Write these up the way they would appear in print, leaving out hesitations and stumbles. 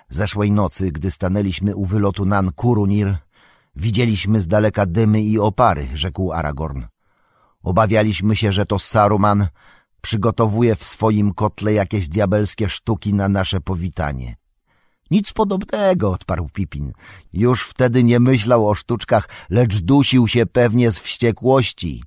Zeszłej nocy, gdy stanęliśmy u wylotu Nan Curunir, widzieliśmy z daleka dymy i opary, rzekł Aragorn. Obawialiśmy się, że to Saruman przygotowuje w swoim kotle jakieś diabelskie sztuki na nasze powitanie. Nic podobnego, odparł Pippin. Już wtedy nie myślał o sztuczkach, lecz dusił się pewnie z wściekłości.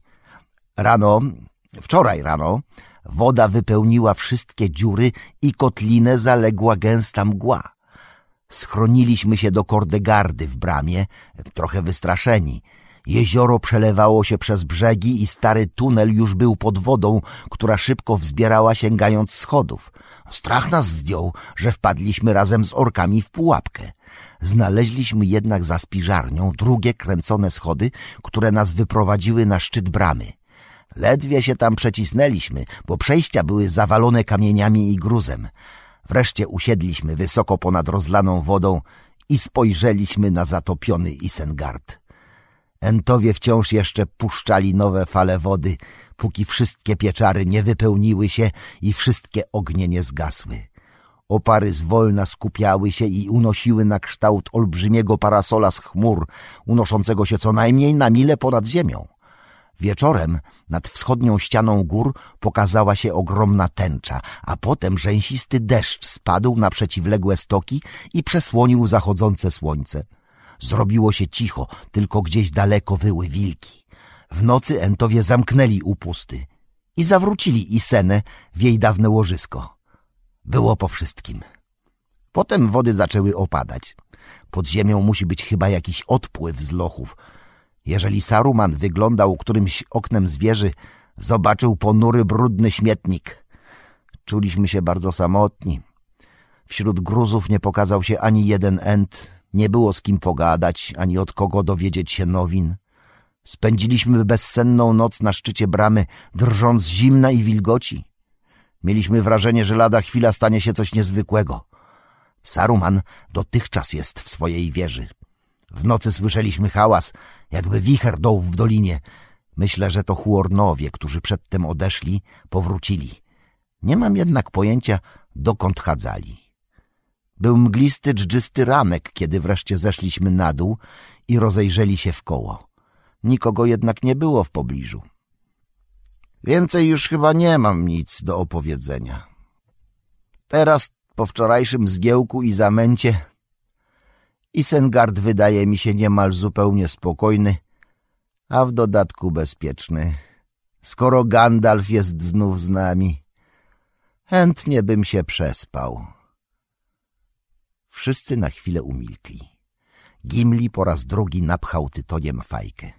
Wczoraj rano, woda wypełniła wszystkie dziury i kotlinę zaległa gęsta mgła. Schroniliśmy się do Kordegardy w bramie, trochę wystraszeni. Jezioro przelewało się przez brzegi i stary tunel już był pod wodą, która szybko wzbierała sięgając schodów. Strach nas zdjął, że wpadliśmy razem z orkami w pułapkę. Znaleźliśmy jednak za spiżarnią drugie kręcone schody, które nas wyprowadziły na szczyt bramy. Ledwie się tam przecisnęliśmy, bo przejścia były zawalone kamieniami i gruzem. Wreszcie usiedliśmy wysoko ponad rozlaną wodą i spojrzeliśmy na zatopiony Isengard. Entowie wciąż jeszcze puszczali nowe fale wody, póki wszystkie pieczary nie wypełniły się i wszystkie ognie nie zgasły. Opary zwolna skupiały się i unosiły na kształt olbrzymiego parasola z chmur, unoszącego się co najmniej na milę ponad ziemią. Wieczorem nad wschodnią ścianą gór pokazała się ogromna tęcza, a potem rzęsisty deszcz spadł na przeciwległe stoki i przesłonił zachodzące słońce. Zrobiło się cicho, tylko gdzieś daleko wyły wilki. W nocy Entowie zamknęli upusty i zawrócili Isenę w jej dawne łożysko. Było po wszystkim. Potem wody zaczęły opadać. Pod ziemią musi być chyba jakiś odpływ z lochów. Jeżeli Saruman wyglądał którymś oknem z wieży, zobaczył ponury, brudny śmietnik. Czuliśmy się bardzo samotni. Wśród gruzów nie pokazał się ani jeden Ent, nie było z kim pogadać, ani od kogo dowiedzieć się nowin. Spędziliśmy bezsenną noc na szczycie bramy, drżąc z zimna i wilgoci. Mieliśmy wrażenie, że lada chwila stanie się coś niezwykłego. Saruman dotychczas jest w swojej wieży. W nocy słyszeliśmy hałas, jakby wicher dął w dolinie. Myślę, że to Huornowie, którzy przedtem odeszli, powrócili. Nie mam jednak pojęcia, dokąd chadzali. Był mglisty, dżdżysty ranek, kiedy wreszcie zeszliśmy na dół i rozejrzeli się wkoło. Nikogo jednak nie było w pobliżu. Więcej już chyba nie mam nic do opowiedzenia. Teraz, po wczorajszym zgiełku i zamęcie, Isengard wydaje mi się niemal zupełnie spokojny, a w dodatku bezpieczny. Skoro Gandalf jest znów z nami, chętnie bym się przespał. Wszyscy na chwilę umilkli. Gimli po raz drugi napchał tytoniem fajkę.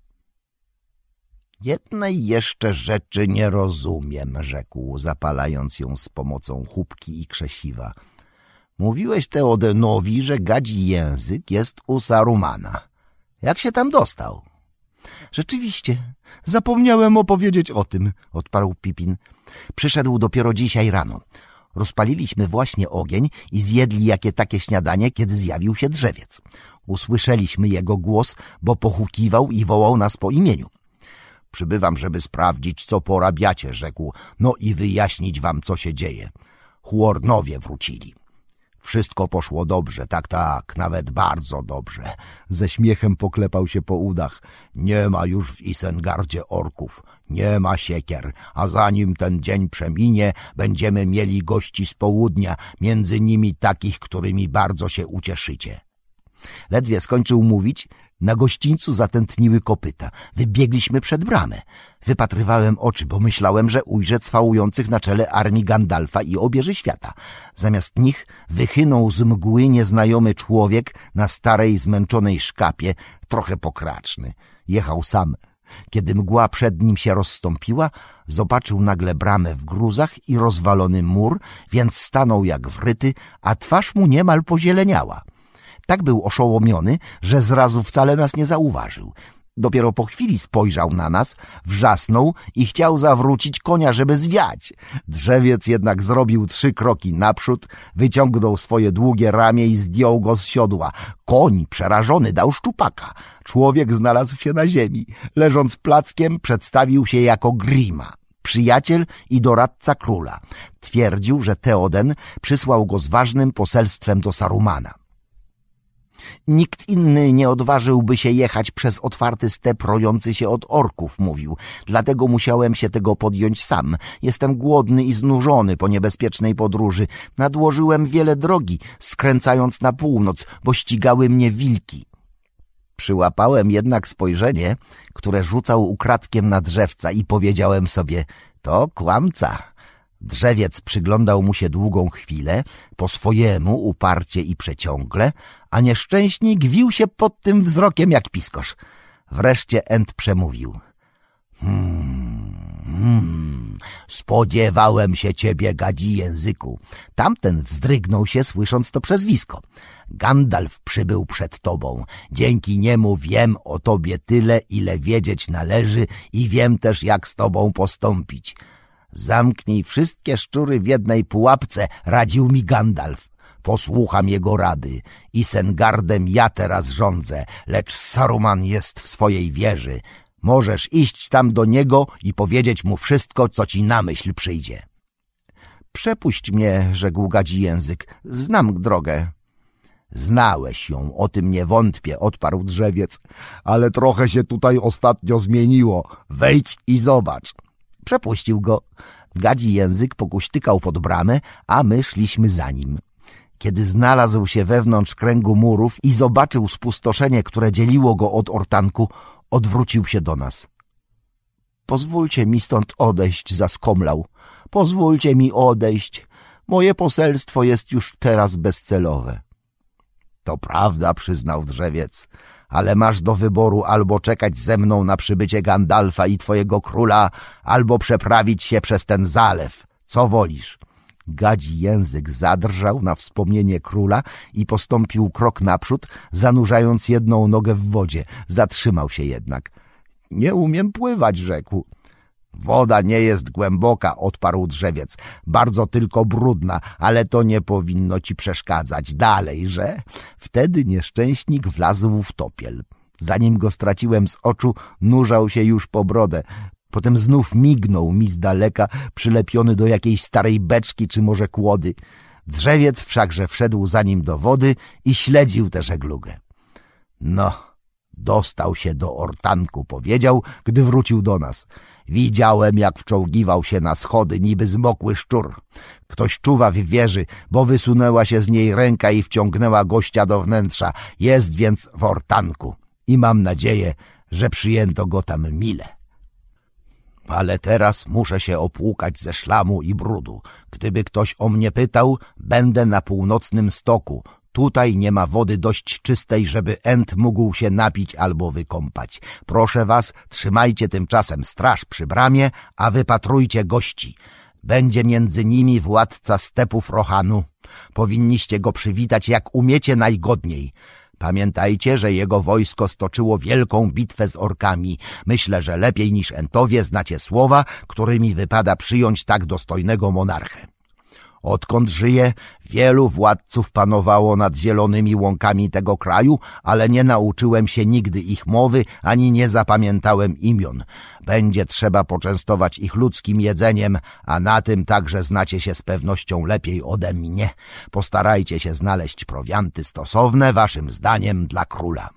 Jednej jeszcze rzeczy nie rozumiem, rzekł, zapalając ją z pomocą chubki i krzesiwa. Mówiłeś Teodenowi, że gadzi język jest u Sarumana. Jak się tam dostał? Rzeczywiście, zapomniałem opowiedzieć o tym, odparł Pippin. Przyszedł dopiero dzisiaj rano. Rozpaliliśmy właśnie ogień i zjedli jakie takie śniadanie, kiedy zjawił się drzewiec. Usłyszeliśmy jego głos, bo pohukiwał i wołał nas po imieniu. Przybywam, żeby sprawdzić, co porabiacie, rzekł, no i wyjaśnić wam, co się dzieje. Huornowie wrócili. Wszystko poszło dobrze, tak, nawet bardzo dobrze. Ze śmiechem poklepał się po udach. Nie ma już w Isengardzie orków, nie ma siekier, a zanim ten dzień przeminie, będziemy mieli gości z południa, między nimi takich, którymi bardzo się ucieszycie. Ledwie skończył mówić, na gościńcu zatętniły kopyta. Wybiegliśmy przed bramę. Wypatrywałem oczy, bo myślałem, że ujrzę cwałujących na czele armii Gandalfa i obieży świata. Zamiast nich wychynął z mgły nieznajomy człowiek na starej, zmęczonej szkapie, trochę pokraczny. Jechał sam. Kiedy mgła przed nim się rozstąpiła, zobaczył nagle bramę w gruzach i rozwalony mur, więc stanął jak wryty, a twarz mu niemal pozieleniała. Tak był oszołomiony, że zrazu wcale nas nie zauważył. Dopiero po chwili spojrzał na nas, wrzasnął i chciał zawrócić konia, żeby zwiać. Drzewiec jednak zrobił 3 kroki naprzód, wyciągnął swoje długie ramię i zdjął go z siodła. Koń, przerażony, dał szczupaka. Człowiek znalazł się na ziemi. Leżąc plackiem, przedstawił się jako Grima. przyjaciel i doradca króla. Twierdził, że Theoden przysłał go z ważnym poselstwem do Sarumana. Nikt inny nie odważyłby się jechać przez otwarty step rojący się od orków, mówił. Dlatego musiałem się tego podjąć sam. Jestem głodny i znużony po niebezpiecznej podróży. Nadłożyłem wiele drogi, skręcając na północ, bo ścigały mnie wilki. Przyłapałem jednak spojrzenie, które rzucał ukradkiem na drzewca i powiedziałem sobie, to kłamca. Drzewiec przyglądał mu się długą chwilę, po swojemu, uparcie i przeciągle, a nieszczęśnik wił się pod tym wzrokiem jak piskosz. Wreszcie Ent przemówił. Spodziewałem się ciebie, gadzi języku. Tamten wzdrygnął się, słysząc to przezwisko. Gandalf przybył przed tobą. Dzięki niemu wiem o tobie tyle, ile wiedzieć należy i wiem też, jak z tobą postąpić. Zamknij wszystkie szczury w jednej pułapce, radził mi Gandalf. Posłucham jego rady. Isengardem ja teraz rządzę, lecz Saruman jest w swojej wieży. Możesz iść tam do niego i powiedzieć mu wszystko, co ci na myśl przyjdzie. Przepuść mnie, rzekł gadzi język. Znam drogę. Znałeś ją, o tym nie wątpię, odparł drzewiec. Ale trochę się tutaj ostatnio zmieniło. Wejdź i zobacz. Przepuścił go. Gadzi język pokuśtykał pod bramę, a my szliśmy za nim. Kiedy znalazł się wewnątrz kręgu murów i zobaczył spustoszenie, które dzieliło go od Ortanku, odwrócił się do nas. Pozwólcie mi stąd odejść, zaskomlał. Pozwólcie mi odejść. Moje poselstwo jest już teraz bezcelowe. To prawda, przyznał drzewiec, ale masz do wyboru albo czekać ze mną na przybycie Gandalfa i twojego króla, albo przeprawić się przez ten zalew. Co wolisz? Gadzi język zadrżał na wspomnienie króla i postąpił krok naprzód, zanurzając jedną nogę w wodzie. Zatrzymał się jednak. Nie umiem pływać, rzekł. Woda nie jest głęboka, odparł drzewiec. Bardzo tylko brudna, ale to nie powinno ci przeszkadzać. Dalej, że? Wtedy nieszczęśnik wlazł w topiel. Zanim go straciłem z oczu, nurzał się już po brodę. Potem znów mignął mi z daleka, przylepiony do jakiejś starej beczki czy może kłody. Drzewiec wszakże wszedł za nim do wody i śledził tę żeglugę. No, dostał się do Ortanku, powiedział, gdy wrócił do nas. Widziałem, jak wczołgiwał się na schody, niby zmokły szczur. Ktoś czuwa w wieży, bo wysunęła się z niej ręka i wciągnęła gościa do wnętrza. Jest więc w Ortanku i mam nadzieję, że przyjęto go tam mile. Ale teraz muszę się opłukać ze szlamu i brudu. Gdyby ktoś o mnie pytał, będę na północnym stoku. Tutaj nie ma wody dość czystej, żeby Ent mógł się napić albo wykąpać. Proszę was, trzymajcie tymczasem straż przy bramie, a wypatrujcie gości. Będzie między nimi władca stepów Rohanu. Powinniście go przywitać jak umiecie najgodniej. Pamiętajcie, że jego wojsko stoczyło wielką bitwę z orkami. Myślę, że lepiej niż Entowie znacie słowa, którymi wypada przyjąć tak dostojnego monarchę. Odkąd żyję, wielu władców panowało nad zielonymi łąkami tego kraju, ale nie nauczyłem się nigdy ich mowy, ani nie zapamiętałem imion. Będzie trzeba poczęstować ich ludzkim jedzeniem, a na tym także znacie się z pewnością lepiej ode mnie. Postarajcie się znaleźć prowianty stosowne, waszym zdaniem, dla króla.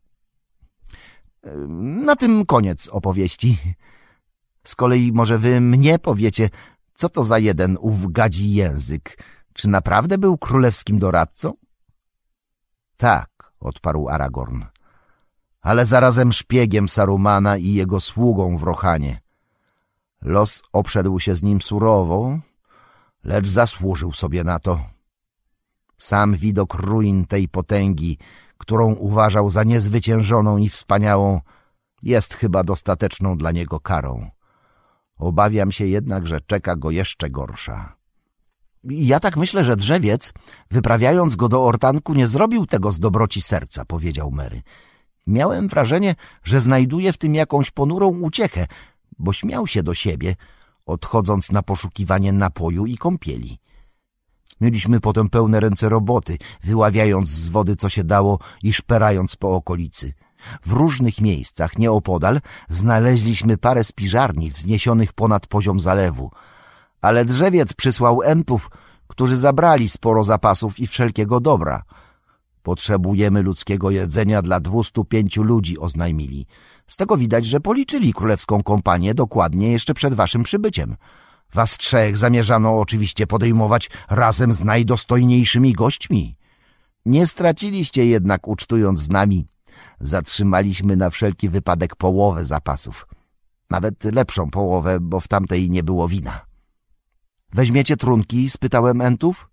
Na tym koniec opowieści. Z kolei może wy mnie powiecie, co to za jeden ów gadzi język? Czy naprawdę był królewskim doradcą? Tak, odparł Aragorn, ale zarazem szpiegiem Sarumana i jego sługą w Rohanie. Los obszedł się z nim surowo, lecz zasłużył sobie na to. Sam widok ruin tej potęgi, którą uważał za niezwyciężoną i wspaniałą, jest chyba dostateczną dla niego karą. Obawiam się jednak, że czeka go jeszcze gorsza. Ja tak myślę, że drzewiec, wyprawiając go do Ortanku, nie zrobił tego z dobroci serca, powiedział Merry. Miałem wrażenie, że znajduje w tym jakąś ponurą uciechę, bo śmiał się do siebie, odchodząc na poszukiwanie napoju i kąpieli. Mieliśmy potem pełne ręce roboty, wyławiając z wody co się dało i szperając po okolicy. W różnych miejscach nieopodal znaleźliśmy parę spiżarni wzniesionych ponad poziom zalewu, ale drzewiec przysłał entów, którzy zabrali sporo zapasów i wszelkiego dobra. Potrzebujemy ludzkiego jedzenia dla 205 ludzi, oznajmili. Z tego widać, że policzyli królewską kompanię dokładnie jeszcze przed waszym przybyciem. Was 3 zamierzano oczywiście podejmować razem z najdostojniejszymi gośćmi. Nie straciliście jednak, ucztując z nami. Zatrzymaliśmy na wszelki wypadek połowę zapasów. Nawet lepszą połowę, bo w tamtej nie było wina. Weźmiecie trunki? Spytałem entów.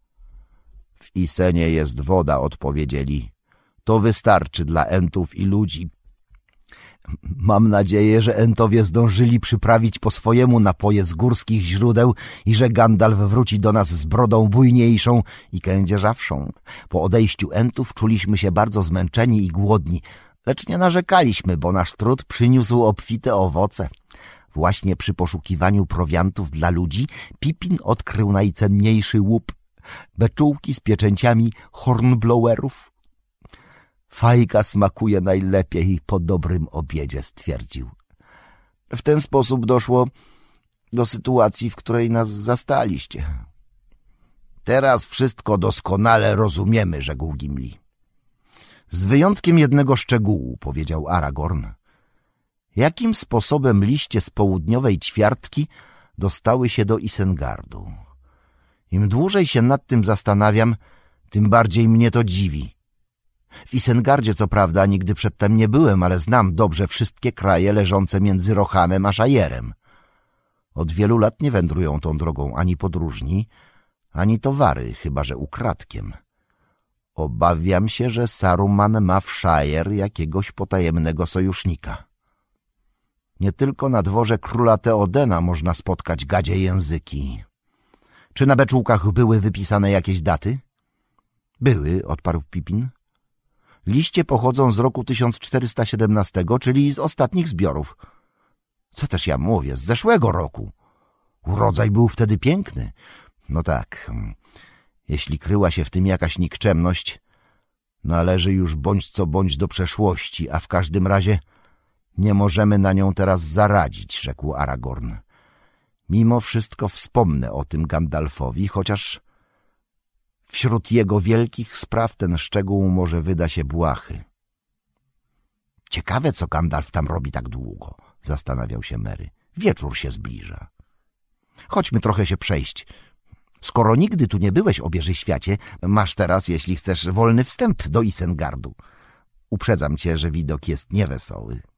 W Isenie jest woda, odpowiedzieli. To wystarczy dla entów i ludzi. Mam nadzieję, że entowie zdążyli przyprawić po swojemu napoje z górskich źródeł i że Gandalf wróci do nas z brodą bujniejszą i kędzierzawszą. Po odejściu entów czuliśmy się bardzo zmęczeni i głodni, lecz nie narzekaliśmy, bo nasz trud przyniósł obfite owoce. Właśnie przy poszukiwaniu prowiantów dla ludzi Pippin odkrył najcenniejszy łup – beczułki z pieczęciami Hornblowerów. Fajka smakuje najlepiej po dobrym obiedzie, stwierdził. W ten sposób doszło do sytuacji, w której nas zastaliście. Teraz wszystko doskonale rozumiemy, rzekł Gimli. Z wyjątkiem jednego szczegółu, powiedział Aragorn. Jakim sposobem liście z południowej ćwiartki dostały się do Isengardu? Im dłużej się nad tym zastanawiam, tym bardziej mnie to dziwi. W Isengardzie co prawda nigdy przedtem nie byłem, ale znam dobrze wszystkie kraje leżące między Rohanem a Szajerem. Od wielu lat nie wędrują tą drogą ani podróżni, ani towary, chyba że ukradkiem. Obawiam się, że Saruman ma w Szajer jakiegoś potajemnego sojusznika. Nie tylko na dworze króla Teodena można spotkać gadzie języki. Czy na beczułkach były wypisane jakieś daty? Były, odparł Pippin. Liście pochodzą z roku 1417, czyli z ostatnich zbiorów. Co też ja mówię, z zeszłego roku. Urodzaj był wtedy piękny. No tak, jeśli kryła się w tym jakaś nikczemność, należy już bądź co bądź do przeszłości, a w każdym razie nie możemy na nią teraz zaradzić, rzekł Aragorn. Mimo wszystko wspomnę o tym Gandalfowi, chociaż wśród jego wielkich spraw ten szczegół może wyda się błahy. Ciekawe, co Gandalf tam robi tak długo, zastanawiał się Merry. Wieczór się zbliża. Chodźmy trochę się przejść. Skoro nigdy tu nie byłeś, obieży świacie, masz teraz, jeśli chcesz, wolny wstęp do Isengardu. Uprzedzam cię, że widok jest niewesoły.